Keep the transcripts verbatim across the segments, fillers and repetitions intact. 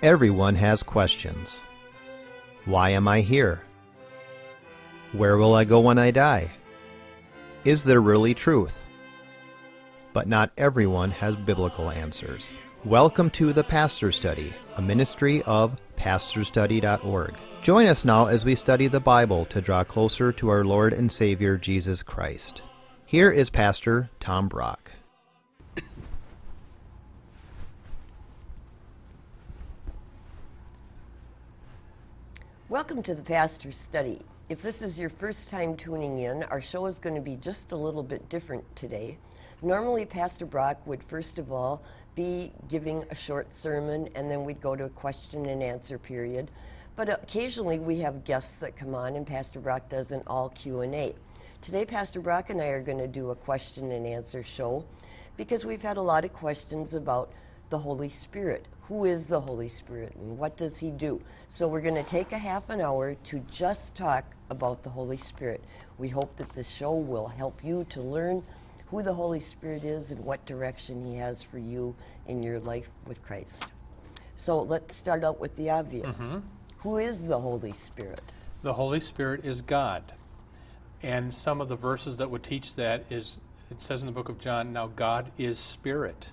Everyone has questions. Why am I here? Where will I go when I die? Is there really truth? But not everyone has biblical answers. Welcome to The Pastor Study, a ministry of pastor study dot org. Join us now as we study the Bible to draw closer to our Lord and Savior, Jesus Christ. Here is Pastor Tom Brock. Welcome to the Pastor's Study. If this is your first time tuning in, our show is going to be just a little bit different today. Normally, Pastor Brock would first of all be giving a short sermon, and then we'd go to a question and answer period. But occasionally we have guests that come on, and Pastor Brock does an all Q and A. Today, Pastor Brock and I are going to do a question and answer show because we've had a lot of questions about the Holy Spirit. Who is the Holy Spirit and what does he do? So we're going to take a half an hour to just talk about the Holy Spirit. We hope that this show will help you to learn who the Holy Spirit is and what direction he has for you in your life with Christ. So let's start out with the obvious. Mm-hmm. Who is the Holy Spirit? The Holy Spirit is God. And some of the verses that would teach that is, it says in the book of John, now God is Spirit.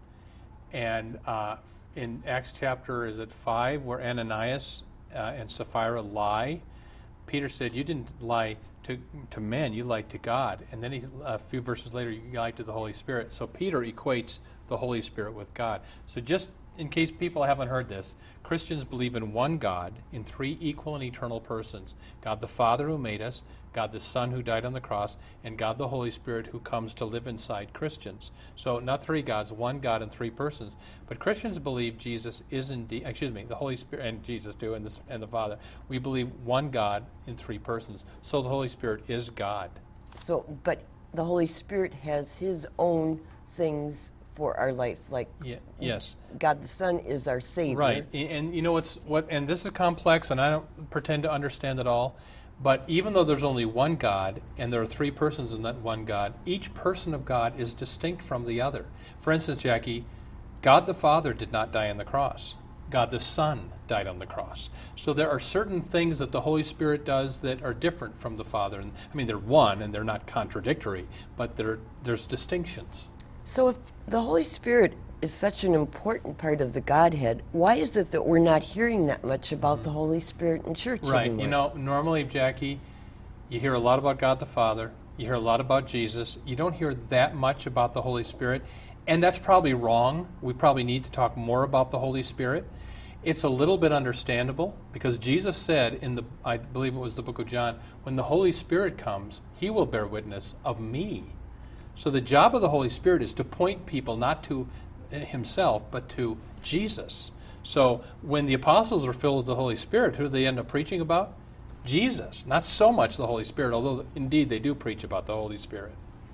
And uh, in Acts chapter, is it five, where Ananias uh, and Sapphira lie, Peter said, you didn't lie to to men, you lied to God. And then he, a few verses later, you lied to the Holy Spirit. So Peter equates the Holy Spirit with God. So just in case people haven't heard this, Christians believe in one God, in three equal and eternal persons. God the Father who made us, God the Son who died on the cross, and God the Holy Spirit who comes to live inside Christians. So not three gods, one God in three persons. But Christians believe Jesus is indeed, excuse me, the Holy Spirit, and Jesus do, and, this, and the Father. We believe one God in three persons. So the Holy Spirit is God. So, but the Holy Spirit has his own things for our life, like yeah, yes, God the Son is our Savior. Right, and, and you know what's what, and this is complex, and I don't pretend to understand it all. But even though there's only one God, and there are three persons in that one God, each person of God is distinct from the other. For instance, Jackie, God the Father did not die on the cross. God the Son died on the cross. So there are certain things that the Holy Spirit does that are different from the Father. And I mean, they're one, and they're not contradictory, but there there's distinctions. So if the Holy Spirit is such an important part of the Godhead, why is it that we're not hearing that much about mm-hmm. the Holy Spirit in church right. anymore? You know, normally, Jackie, you hear a lot about God the Father, you hear a lot about Jesus, you don't hear that much about the Holy Spirit, and that's probably wrong. We probably need to talk more about the Holy Spirit. It's a little bit understandable, because Jesus said in the, I believe it was the book of John, when the Holy Spirit comes, he will bear witness of me. So the job of the Holy Spirit is to point people not to himself, but to Jesus. So when the apostles are filled with the Holy Spirit, who do they end up preaching about? Jesus. Not so much the Holy Spirit, although indeed they do preach about the Holy Spirit.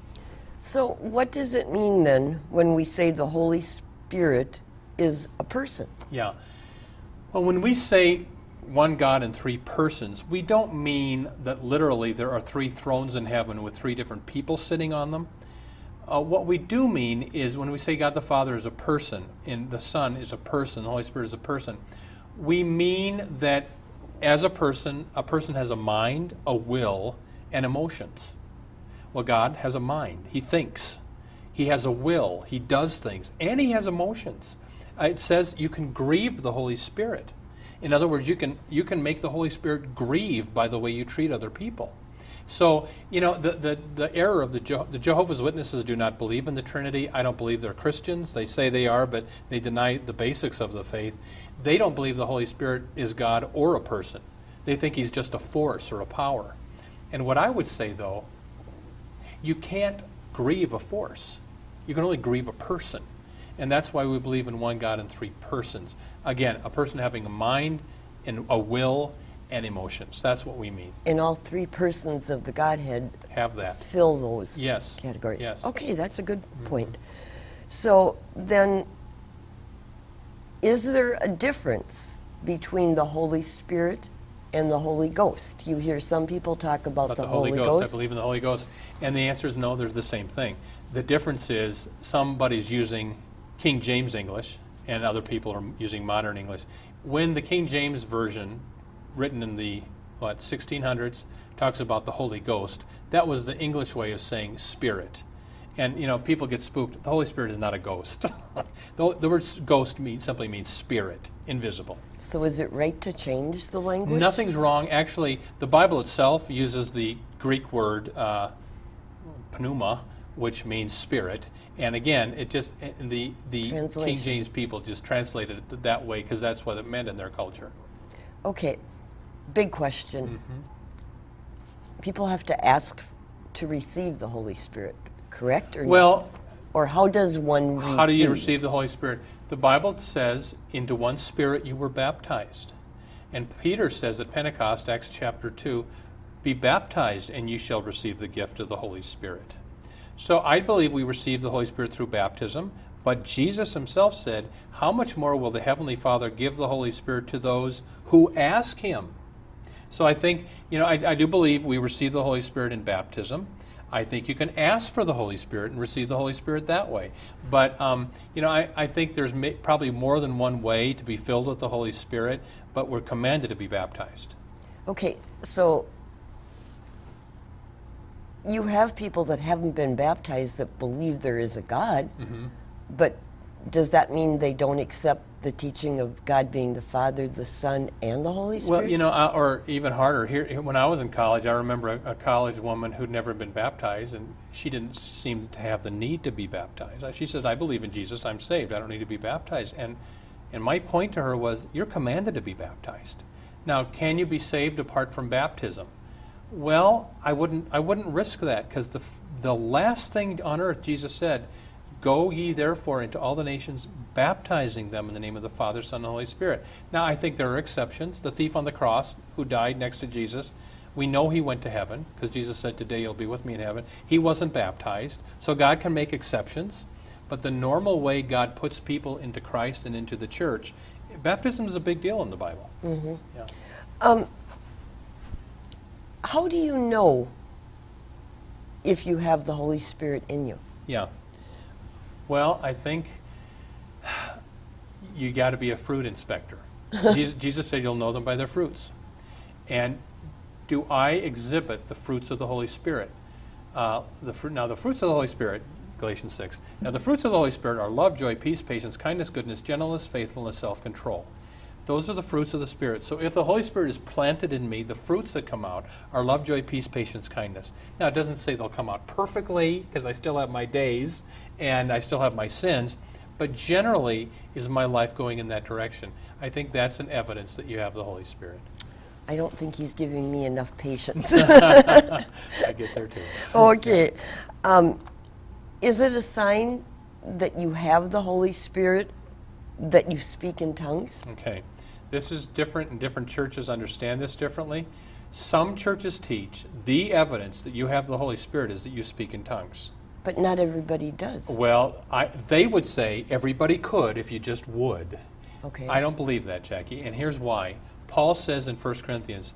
So what does it mean then when we say the Holy Spirit is a person? Yeah. Well, when we say one God in three persons, we don't mean that literally there are three thrones in heaven with three different people sitting on them. Uh, what we do mean is when we say God the Father is a person and the Son is a person, the Holy Spirit is a person, we mean that as a person, a person has a mind, a will, and emotions. Well, God has a mind. He thinks. He has a will. He does things. And he has emotions. Uh, it says you can grieve the Holy Spirit. In other words, you can you can make the Holy Spirit grieve by the way you treat other people. So, you know, the, the, the error of the, Je- the Jehovah's Witnesses do not believe in the Trinity. I don't believe they're Christians. They say they are, but they deny the basics of the faith. They don't believe the Holy Spirit is God or a person. They think he's just a force or a power. And what I would say, though, you can't grieve a force. You can only grieve a person. And that's why we believe in one God in three persons. Again, a person having a mind and a will and emotions. That's what we mean. And all three persons of the Godhead have that. Fill those yes. categories. Yes. Okay, that's a good mm-hmm. point. So then, is there a difference between the Holy Spirit and the Holy Ghost? You hear some people talk about, about the, the Holy, Holy Ghost. Ghost. I believe in the Holy Ghost. And the answer is no, they're the same thing. The difference is somebody's using King James English and other people are using modern English. When the King James Version, written in the what sixteen hundreds, talks about the Holy Ghost, that was the English way of saying Spirit. And, you know, people get spooked. The Holy Spirit is not a ghost. the, the word ghost means, simply means spirit, invisible. So is it right to change the language? Nothing's wrong. Actually, the Bible itself uses the Greek word uh, pneuma, which means spirit. And again, it just the the King James people just translated it that way because that's what it meant in their culture. Okay, big question. Mm-hmm. People have to ask to receive the Holy Spirit, correct? Or well, not? Or how does one receive? How do you receive the Holy Spirit? The Bible says, into one Spirit you were baptized. And Peter says at Pentecost, Acts chapter two, be baptized and you shall receive the gift of the Holy Spirit. So I believe we receive the Holy Spirit through baptism, but Jesus himself said, how much more will the Heavenly Father give the Holy Spirit to those who ask him? So I think, you know, I, I do believe we receive the Holy Spirit in baptism. I think you can ask for the Holy Spirit and receive the Holy Spirit that way. But, um, you know, I, I think there's may, probably more than one way to be filled with the Holy Spirit, but we're commanded to be baptized. Okay, so you have people that haven't been baptized that believe there is a God, mm-hmm. but does that mean they don't accept the teaching of God being the Father, the Son, and the Holy Spirit? Well, you know, uh, or even harder, here when I was in college, I remember a, a college woman who'd never been baptized, and she didn't seem to have the need to be baptized. She said, I believe in Jesus, I'm saved, I don't need to be baptized. And and my point to her was, you're commanded to be baptized. Now, can you be saved apart from baptism? Well, I wouldn't I wouldn't risk that, because the the last thing on earth Jesus said, go ye therefore into all the nations, baptizing them in the name of the Father, Son, and Holy Spirit. Now, I think there are exceptions. The thief on the cross who died next to Jesus, we know he went to heaven, because Jesus said, today you'll be with me in heaven. He wasn't baptized, so God can make exceptions. But the normal way God puts people into Christ and into the church, baptism is a big deal in the Bible. Mm-hmm. Yeah. Um, how do you know if you have the Holy Spirit in you? Yeah. Well, I think you got to be a fruit inspector. Jesus, Jesus said you'll know them by their fruits. And do I exhibit the fruits of the Holy Spirit? Uh, the fr- now, the fruits of the Holy Spirit, Galatians six. Now, the fruits of the Holy Spirit are love, joy, peace, patience, kindness, goodness, gentleness, faithfulness, self-control. Those are the fruits of the Spirit. So if the Holy Spirit is planted in me, the fruits that come out are love, joy, peace, patience, kindness. Now, it doesn't say they'll come out perfectly, because I still have my days and I still have my sins, but generally, is my life going in that direction? I think that's an evidence that you have the Holy Spirit. I don't think he's giving me enough patience. I get there too. Okay. Um, is it a sign that you have the Holy Spirit that you speak in tongues? Okay. This is different, and different churches understand this differently. Some churches teach the evidence that you have the Holy Spirit is that you speak in tongues. But not everybody does. Well, I, they would say everybody could if you just would. Okay. I don't believe that, Jackie, and here's why. Paul says in First Corinthians,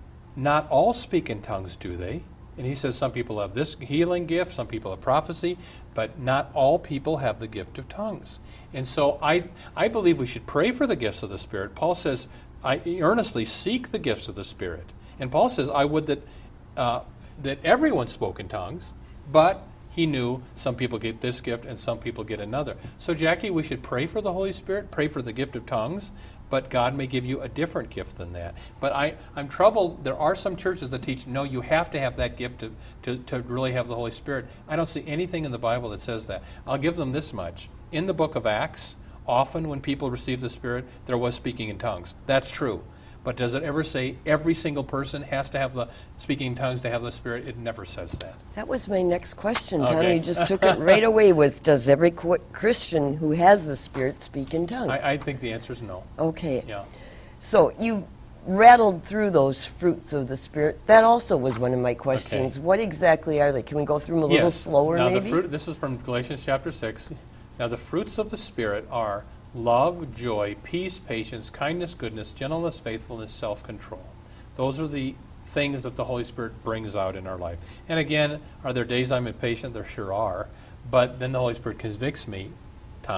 not all speak in tongues, do they? And he says some people have this healing gift, some people have prophecy, but not all people have the gift of tongues. And so I I believe we should pray for the gifts of the Spirit. Paul says, I earnestly seek the gifts of the Spirit. And Paul says, I would that uh, that everyone spoke in tongues, but he knew some people get this gift and some people get another. So, Jackie, we should pray for the Holy Spirit, pray for the gift of tongues, but God may give you a different gift than that. But I, I'm troubled. There are some churches that teach, no, you have to have that gift to, to, to really have the Holy Spirit. I don't see anything in the Bible that says that. I'll give them this much. In the book of Acts, often when people receive the Spirit, there was speaking in tongues. That's true. But does it ever say every single person has to have the speaking in tongues to have the Spirit? It never says that. That was my next question, Tom. Okay. You just took it right away. Was does every qu- Christian who has the Spirit speak in tongues? I, I think the answer is no. Okay. Yeah. So you rattled through those fruits of the Spirit. That also was one of my questions. Okay. What exactly are they? Can we go through them a little Yes. slower, now maybe? The fruit, this is from Galatians chapter six. Now the fruits of the Spirit are love, joy, peace, patience, kindness, goodness, gentleness, faithfulness, self-control. Those are the things that the Holy Spirit brings out in our life. And again, are there days I'm impatient? There sure are. But then the Holy Spirit convicts me, Tom,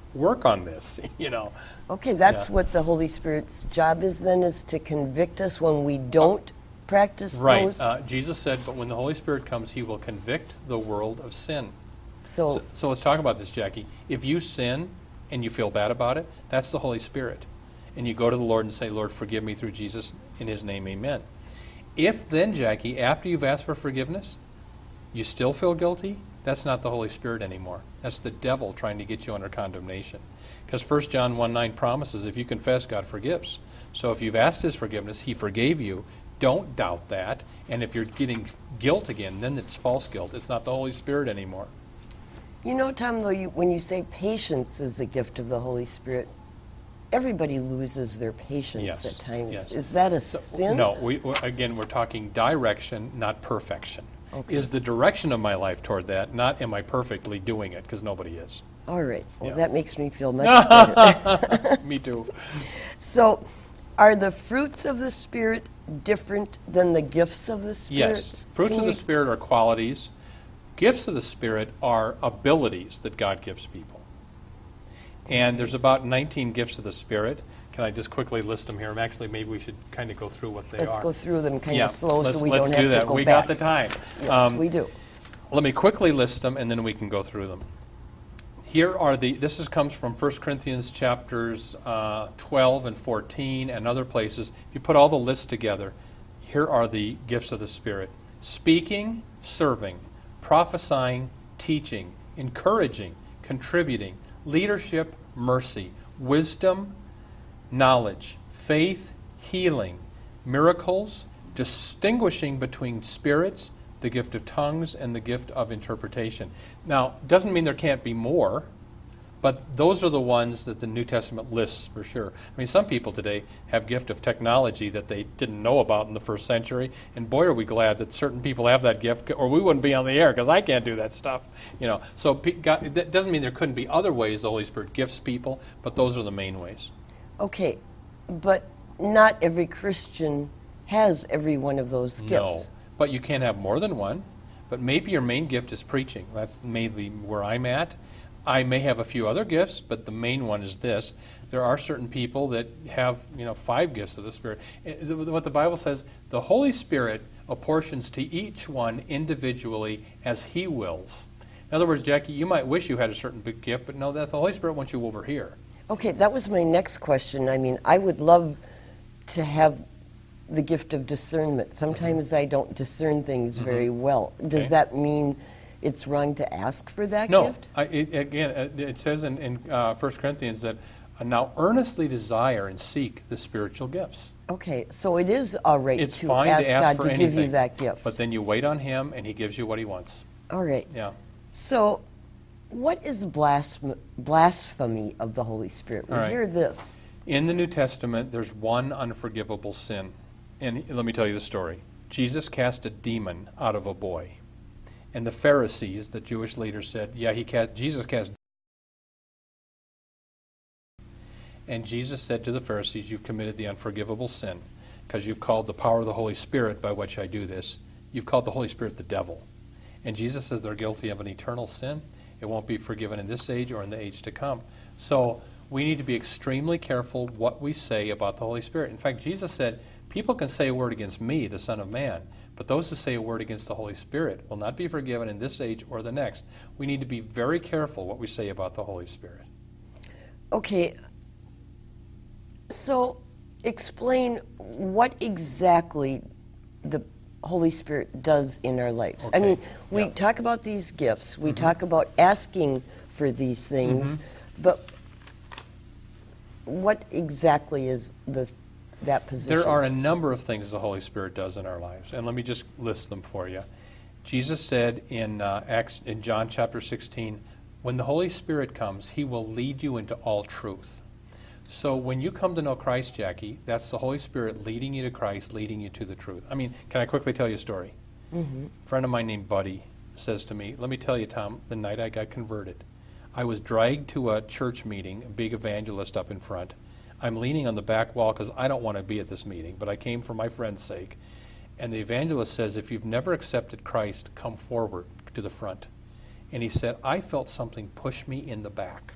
work on this, you know. Okay, that's Yeah. what the Holy Spirit's job is then, is to convict us when we don't practice Right. those. Uh, Jesus said, but when the Holy Spirit comes, he will convict the world of sin. so, So, so let's talk about this, Jackie. If you sin and you feel bad about it, that's the Holy Spirit. And you go to the Lord and say, Lord, forgive me through Jesus, in his name, amen. If then, Jackie, after you've asked for forgiveness, you still feel guilty, that's not the Holy Spirit anymore. That's the devil trying to get you under condemnation. Because First John one nine promises, if you confess, God forgives. So if you've asked his forgiveness, he forgave you. Don't doubt that. And if you're getting guilt again, then it's false guilt. It's not the Holy Spirit anymore. you know, Tom, though, you, when you say patience is a gift of the Holy Spirit, everybody loses their patience Yes, at times. yes. Is that a So, sin? No, we, we- again, we're talking direction, not perfection. Okay. Is the direction of my life toward that, not am I perfectly doing it, because nobody is. All right. Well, Yeah. that makes me feel much better. Me too. So, are the fruits of the Spirit different than the gifts of the Spirit? Yes. Fruits Can of the you- Spirit are qualities. Gifts of the Spirit are abilities that God gives people. And there's about nineteen gifts of the Spirit. Can I just quickly list them here? Actually, maybe we should kind of go through what they Let's are. go through them kind Yeah, of slow let's, so we let's don't do have that. to go we back. got the time. Yes, Um, we do. Let me quickly list them, and then we can go through them. Here are the, this is, comes from First Corinthians chapters uh, twelve and fourteen and other places. If you put all the lists together, here are the gifts of the Spirit. Speaking, serving, prophesying, teaching, encouraging, contributing, leadership, mercy, wisdom, knowledge, faith, healing, miracles, distinguishing between spirits, the gift of tongues, and the gift of interpretation. Now, doesn't mean there can't be more, but those are the ones that the New Testament lists for sure. I mean, some people today have gift of technology that they didn't know about in the first century, and boy, are we glad that certain people have that gift, or we wouldn't be on the air, because I can't do that stuff. You know, so pe- God, that doesn't mean there couldn't be other ways the Holy Spirit gifts people, but those are the main ways. Okay, but not every Christian has every one of those No, gifts. but you can have more than one. But maybe your main gift is preaching. That's mainly where I'm at. I may have a few other gifts, but the main one is this. There are certain people that have, you know, five gifts of the Spirit. Eh, the- What the Bible says, the Holy Spirit apportions to each one individually as He wills. In other words, Jackie, you might wish you had a certain big gift, but no, that the Holy Spirit wants you over here. Okay, that was my next question. I mean, I would love to have the gift of discernment. Sometimes I don't discern things very well. Does Okay. that mean it's wrong to ask for that No, gift? I, it, again, uh, it says in, in uh, First Corinthians that uh, now earnestly desire and seek the spiritual gifts. Okay, so it is all right It's to fine ask to ask God for to anything, give you that gift. but then you wait on Him, and He gives you what He wants. All right. Yeah. So, what is blasphemy, blasphemy of the Holy Spirit? We All right. hear this. In the New Testament, there's one unforgivable sin. And let me tell you the story. Jesus cast a demon out of a boy. And the Pharisees, the Jewish leaders, said, yeah, he cast, Jesus cast. And Jesus said to the Pharisees, you've committed the unforgivable sin because you've called the power of the Holy Spirit by which I do this. You've called the Holy Spirit the devil. And Jesus says they're guilty of an eternal sin. It won't be forgiven in this age or in the age to come. So we need to be extremely careful what we say about the Holy Spirit. In fact, Jesus said, people can say a word against me, the Son of Man, but those who say a word against the Holy Spirit will not be forgiven in this age or the next. We need to be very careful what we say about the Holy Spirit. Okay, so explain what exactly the Holy Spirit does in our lives. I Okay, mean, we yeah. talk about these gifts, we talk about asking for these things, but what exactly is the that position? There are a number of things the Holy Spirit does in our lives, and let me just list them for you. Jesus said in uh, Acts, in John chapter sixteen, when the Holy Spirit comes, He will lead you into all truth. So when you come to know Christ, Jackie, that's the Holy Spirit leading you to Christ, leading you to the truth. I mean, can I quickly tell you a story? Mm-hmm. A friend of mine named Buddy says to me, let me tell you, Tom, the night I got converted, I was dragged to a church meeting, a big evangelist up in front. I'm leaning on the back wall because I don't want to be at this meeting, but I came for my friend's sake. And the evangelist says, if you've never accepted Christ, come forward to the front. And he said, I felt something push me in the back.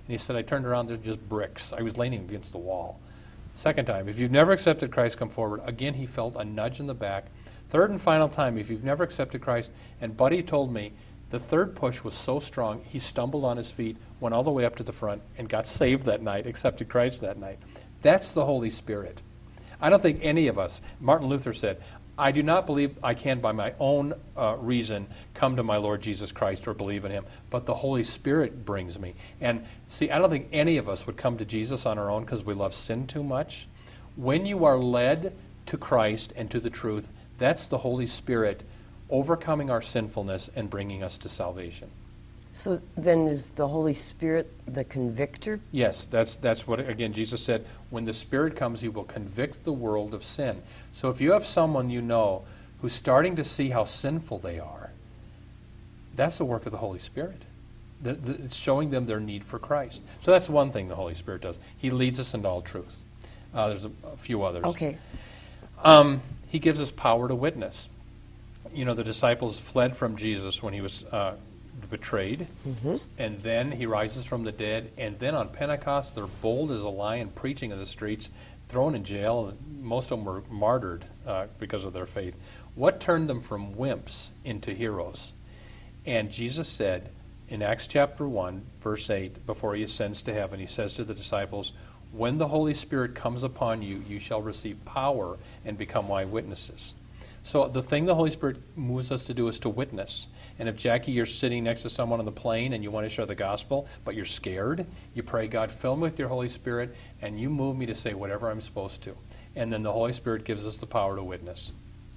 And he said, I turned around, there's just bricks. I was leaning against the wall. Second time, if you've never accepted Christ, come forward. Again, he felt a nudge in the back. Third and final time, if you've never accepted Christ, and Buddy told me the third push was so strong, he stumbled on his feet, went all the way up to the front, and got saved that night, accepted Christ that night. That's the Holy Spirit. I don't think any of us, Martin Luther said, I do not believe I can by my own uh, reason come to my Lord Jesus Christ or believe in him, but the Holy Spirit brings me. And see, I don't think any of us would come to Jesus on our own because we love sin too much. When you are led to Christ and to the truth, that's the Holy Spirit overcoming our sinfulness and bringing us to salvation. So then is the Holy Spirit the convictor? Yes, that's that's what, again, Jesus said, when the Spirit comes, he will convict the world of sin. So if you have someone you know who's starting to see how sinful they are, that's the work of the Holy Spirit. The, the, it's showing them their need for Christ. So that's one thing the Holy Spirit does. He leads us into all truth. Uh, there's a, a few others. Okay. Um, he gives us power to witness. You know, the disciples fled from Jesus when he was uh, betrayed, mm-hmm. and then he rises from the dead, and then on Pentecost they're bold as a lion, preaching in the streets, thrown in jail. Most of them were martyred uh, because of their faith. What turned them from wimps into heroes? And Jesus said in Acts chapter one, verse eight, before he ascends to heaven, he says to the disciples, when the Holy Spirit comes upon you, you shall receive power and become my witnesses. So the thing the Holy Spirit moves us to do is to witness. And if, Jackie, you're sitting next to someone on the plane and you want to share the gospel, but you're scared, you pray, God, fill me with your Holy Spirit, and you move me to say whatever I'm supposed to. And then the Holy Spirit gives us the power to witness.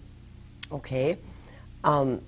Okay. Um,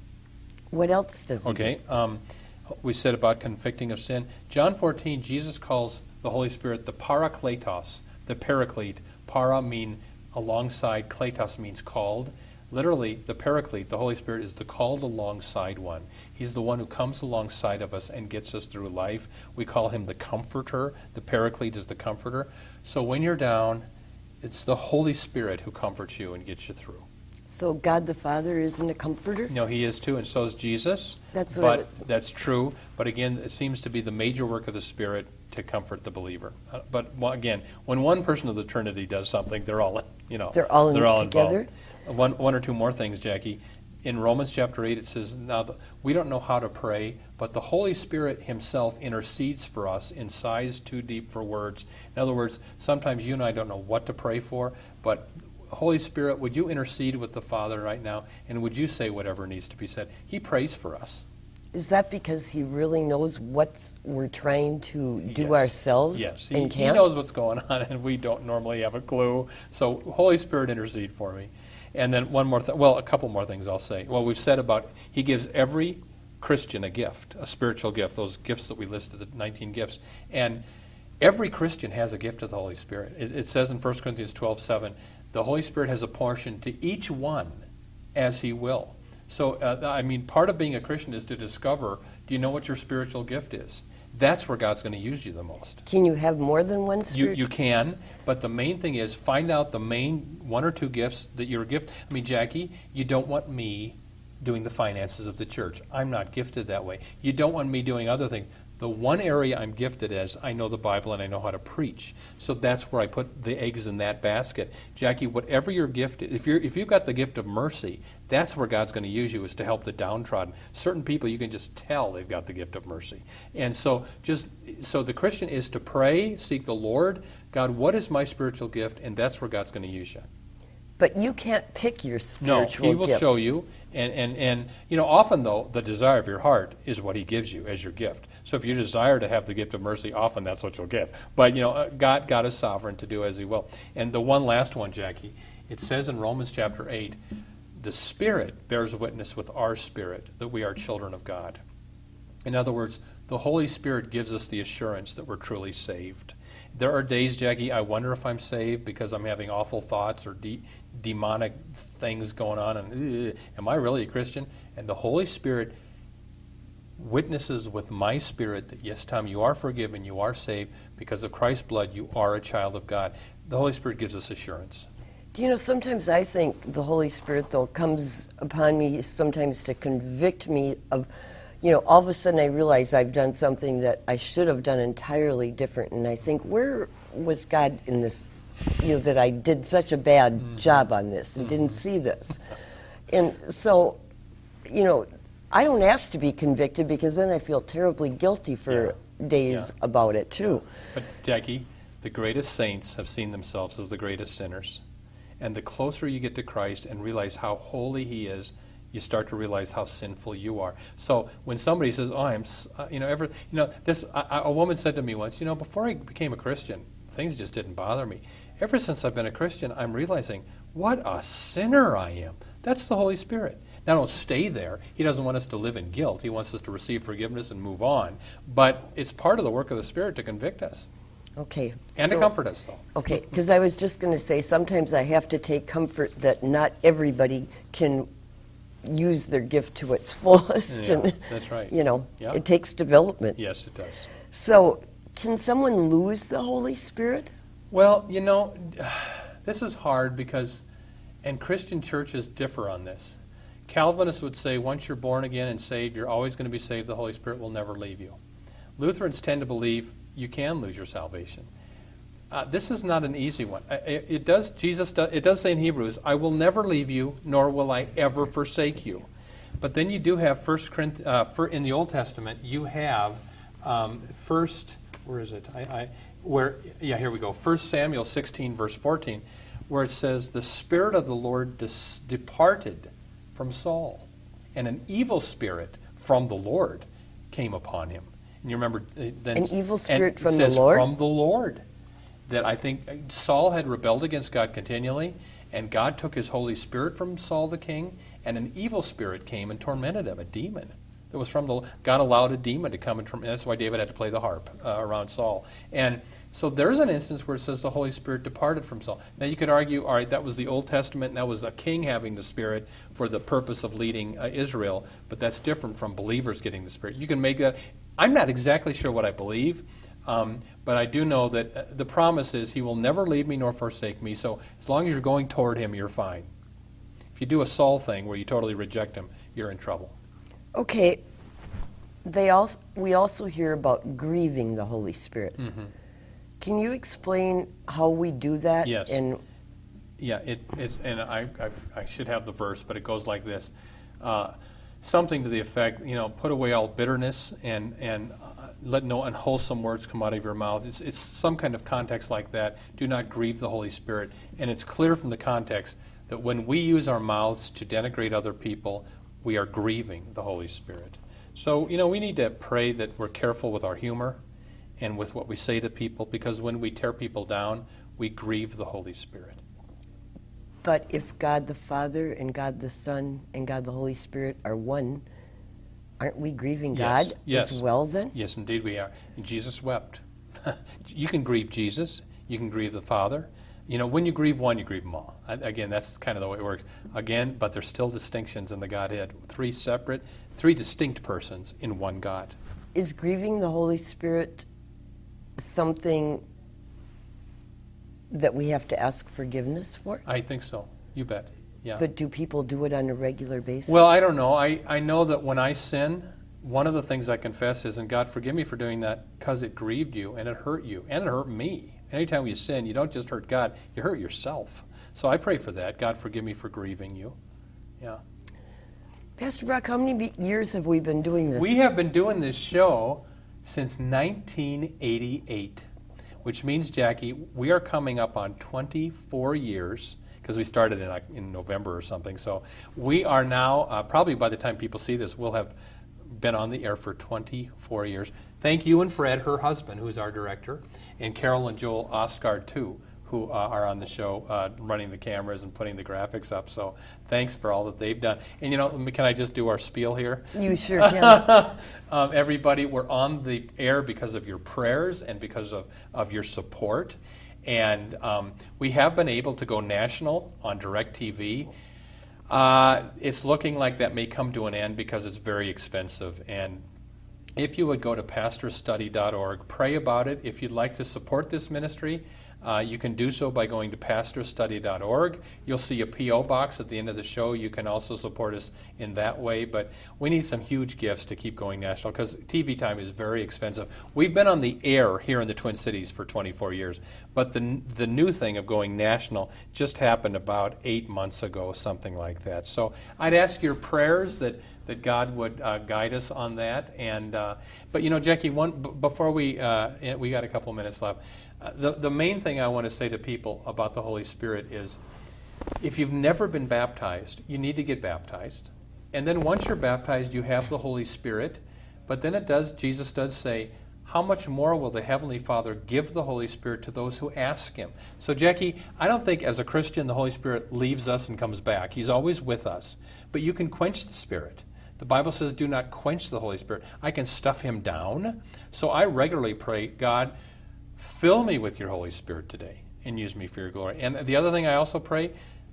what else does he Okay. do? Um, we said about convicting of sin. John fourteen, Jesus calls the Holy Spirit the Parakletos, the Paraclete. Para mean alongside, kletos means called. Literally, the Paraclete, the Holy Spirit, is the called alongside one. He's the one who comes alongside of us and gets us through life. We call him the Comforter. The Paraclete is the Comforter. So when you're down, it's the Holy Spirit who comforts you and gets you through. So God the Father isn't a comforter? No, he is too, and so is Jesus. That's what I But was- that's true. But again, it seems to be the major work of the Spirit to comfort the believer. Uh, but well, again, when one person of the Trinity does something, they're all, you know, They're all in they're all together? involved. One, one or two more things, Jackie. In Romans chapter eight, it says, now the, we don't know how to pray, but the Holy Spirit himself intercedes for us in sighs too deep for words. In other words, sometimes you and I don't know what to pray for, but Holy Spirit, would you intercede with the Father right now, and would you say whatever needs to be said? He prays for us. Is that because he really knows what we're trying to do Yes. ourselves Yes, he, and he can't? knows what's going on, and we don't normally have a clue. So, Holy Spirit, intercede for me. And then one more thing, well, a couple more things I'll say. Well, we've said about, he gives every Christian a gift, a spiritual gift, those gifts that we listed, the nineteen gifts. And every Christian has a gift of the Holy Spirit. It, it says in First Corinthians twelve seven, the Holy Spirit has a portion to each one as he will. So, uh, I mean, part of being a Christian is to discover, do you know what your spiritual gift is? That's where God's going to use you the most. Can you have more than one You, spiritual? you can, but the main thing is find out the main one or two gifts that you're gift. I mean, Jackie, you don't want me doing the finances of the church. I'm not gifted that way. You don't want me doing other things. The one area I'm gifted as, I know the Bible and I know how to preach. So that's where I put the eggs in that basket. Jackie, whatever your gift is, if, you're, if you've got the gift of mercy, that's where God's going to use you, is to help the downtrodden. Certain people, you can just tell they've got the gift of mercy. And so just so the Christian is to pray, seek the Lord. God, what is my spiritual gift? And that's where God's going to use you. But you can't pick your No, spiritual he will gift. show you. And, and, and, you know, often, though, the desire of your heart is what he gives you as your gift. So if you desire to have the gift of mercy, often that's what you'll get. But, you know, uh, God, God is sovereign to do as he will. And the one last one, Jackie, it says in Romans chapter eight, the Spirit bears witness with our spirit that we are children of God. In other words, the Holy Spirit gives us the assurance that we're truly saved. There are days, Jackie, I wonder if I'm saved because I'm having awful thoughts or de- demonic things going on, and am I really a Christian? And the Holy Spirit witnesses with my spirit that, yes, Tom, you are forgiven, you are saved. Because of Christ's blood, you are a child of God. The Holy Spirit gives us assurance. Do you know, sometimes I think the Holy Spirit, though, comes upon me sometimes to convict me of, you know, all of a sudden I realize I've done something that I should have done entirely different, and I think, where was God in this, you know, that I did such a bad mm-hmm. job on this and mm-hmm. didn't see this? And so, you know, I don't ask to be convicted, because then I feel terribly guilty for yeah. days yeah. about it, too. But, Jackie, the greatest saints have seen themselves as the greatest sinners. And the closer you get to Christ and realize how holy He is, you start to realize how sinful you are. So when somebody says, "Oh, I'm," uh, you know, ever, you know, this, a, a woman said to me once, you know, before I became a Christian, things just didn't bother me. Ever since I've been a Christian, I'm realizing what a sinner I am. That's the Holy Spirit. Now, don't stay there. He doesn't want us to live in guilt. He wants us to receive forgiveness and move on. But it's part of the work of the Spirit to convict us. Okay. And so, to comfort us, though. Okay, because I was just going to say, sometimes I have to take comfort that not everybody can use their gift to its fullest. Yeah, and, that's right. You know, yeah. it takes development. Yes, it does. So, can someone lose the Holy Spirit? Well, you know, this is hard because, and Christian churches differ on this. Calvinists would say once you're born again and saved, you're always going to be saved. The Holy Spirit will never leave you. Lutherans tend to believe you can lose your salvation. Uh, this is not an easy one. It, it does. Jesus. Does, it does say in Hebrews, "I will never leave you, nor will I ever forsake you." But then you do have First Corinthians uh, for, in the Old Testament. You have um, First. Where is it? I, I where yeah. Here we go. First Samuel sixteen, verse fourteen, where it says, "The Spirit of the Lord dis- departed from Saul, and an evil spirit from the Lord came upon him." And you remember uh, then an evil spirit and from it says, the Lord. From the Lord. That I think Saul had rebelled against God continually, and God took His Holy Spirit from Saul the king, and an evil spirit came and tormented him, a demon. That was from the God allowed a demon to come and torment. That's why David had to play the harp uh, around Saul. And so there's an instance where it says the Holy Spirit departed from Saul. Now you could argue, all right, that was the Old Testament, and that was a king having the Spirit for the purpose of leading uh, Israel, but that's different from believers getting the Spirit. You can make that. I'm not exactly sure what I believe. Um, but I do know that uh, the promise is He will never leave me nor forsake me. So as long as you're going toward Him, you're fine. If you do a Saul thing where you totally reject Him, you're in trouble. Okay. They also, we also hear about grieving the Holy Spirit. Mm-hmm. Can you explain how we do that? Yes. And yeah, it, it, and I, I, I should have the verse, but it goes like this. Uh, something to the effect, you know, put away all bitterness and, and uh, let no unwholesome words come out of your mouth. It's, it's some kind of context like that. Do not grieve the Holy Spirit. And it's clear from the context that when we use our mouths to denigrate other people, we are grieving the Holy Spirit. So, you know, we need to pray that we're careful with our humor and with what we say to people, because when we tear people down, we grieve the Holy Spirit. But if God the Father and God the Son and God the Holy Spirit are one, aren't we grieving yes, God yes. as well then? Yes, indeed we are. And Jesus wept. You can grieve Jesus. You can grieve the Father. You know, when you grieve one, you grieve them all. Again, that's kind of the way it works. Again, but there's still distinctions in the Godhead. Three separate, three distinct persons in one God. Is grieving the Holy Spirit something that we have to ask forgiveness for? I think so. You bet. Yeah. But do people do it on a regular basis? Well, I don't know. I, I know that when I sin, one of the things I confess is, and God forgive me for doing that because it grieved you and it hurt you and it hurt me. Anytime you sin, you don't just hurt God, you hurt yourself. So I pray for that. God forgive me for grieving you. Yeah. Pastor Brock, how many years have we been doing this? We have been doing this show since nineteen eighty-eight. Which means, Jackie, we are coming up on twenty-four years, because we started in, like, in November or something. So we are now, uh, probably by the time people see this, we'll have been on the air for twenty-four years. Thank you and Fred, her husband, who's our director, and Carol and Joel Oscar, too, who uh, are on the show uh, running the cameras and putting the graphics up. So thanks for all that they've done. And, you know, can I just do our spiel here? You sure can. um, everybody, we're on the air because of your prayers and because of, of your support. And um, we have been able to go national on DirecTV. Uh, it's looking like that may come to an end because it's very expensive. And if you would go to pastor study dot org, pray about it. If you'd like to support this ministry, Uh, you can do so by going to pastor study dot org. You'll see a P O box at the end of the show. You can also support us in that way. But we need some huge gifts to keep going national because T V time is very expensive. We've been on the air here in the Twin Cities for twenty-four years. But the, the new thing of going national just happened about eight months ago, something like that. So I'd ask your prayers that that God would uh, guide us on that. And uh, but you know, Jackie, one b- before we uh, we got a couple minutes left. Uh, the the main thing I want to say to people about the Holy Spirit is, if you've never been baptized, you need to get baptized. And then once you're baptized, you have the Holy Spirit. But then it does, Jesus does say, how much more will the Heavenly Father give the Holy Spirit to those who ask Him? So, Jackie, I don't think as a Christian the Holy Spirit leaves us and comes back. He's always with us. But you can quench the Spirit. The Bible says, do not quench the Holy Spirit. I can stuff Him down. So I regularly pray, God, fill me with your Holy Spirit today and use me for your glory. And the other thing I also pray,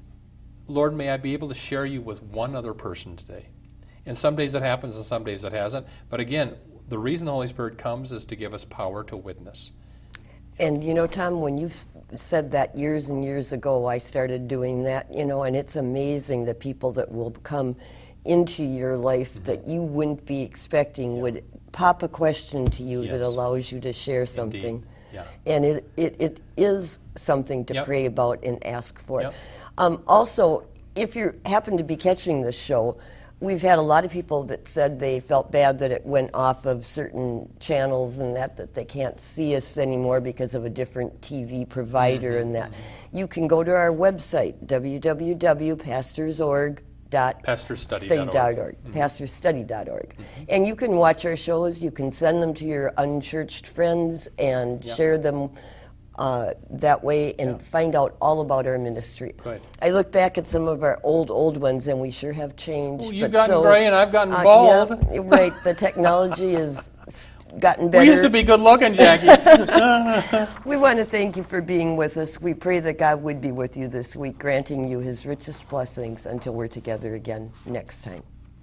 Lord, may I be able to share you with one other person today. And some days it happens and some days it hasn't. But again, the reason the Holy Spirit comes is to give us power to witness. And you know, Tom, when you said that years and years ago, I started doing that, you know, and it's amazing the people that will come into your life mm-hmm. that you wouldn't be expecting yeah. would pop a question to you yes. that allows you to share something. Indeed. Yeah. And it, it, it is something to yep. pray about and ask for. Yep. Um, also, if you happen to be catching this show, we've had a lot of people that said they felt bad that it went off of certain channels and that, that they can't see us anymore because of a different T V provider mm-hmm. and that. You can go to our website, w w w dot pastors org dot org. pastor study dot org. Mm-hmm. pastor study dot org. Mm-hmm. And you can watch our shows, you can send them to your unchurched friends and yep. share them uh, that way and yep. find out all about our ministry. Good. I look back at some of our old, old ones and we sure have changed. Well, you've but gotten so, gray and I've gotten uh, bald. Yeah, right, the technology has gotten better. We used to be good looking, Jackie. We want to thank you for being with us. We pray that God would be with you this week, granting you His richest blessings until we're together again next time.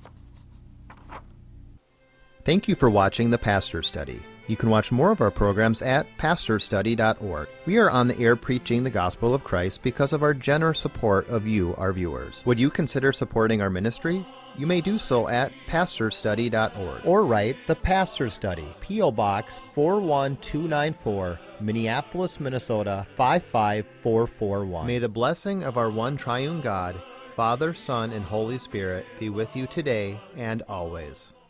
Thank you for watching The Pastor Study. You can watch more of our programs at pastor study dot org. We are on the air preaching the gospel of Christ because of our generous support of you, our viewers. Would you consider supporting our ministry? You may do so at pastor study dot org. Or write The Pastor Study, P O Box four one two nine four, Minneapolis, Minnesota five five four four one. May the blessing of our one triune God, Father, Son, and Holy Spirit be with you today and always.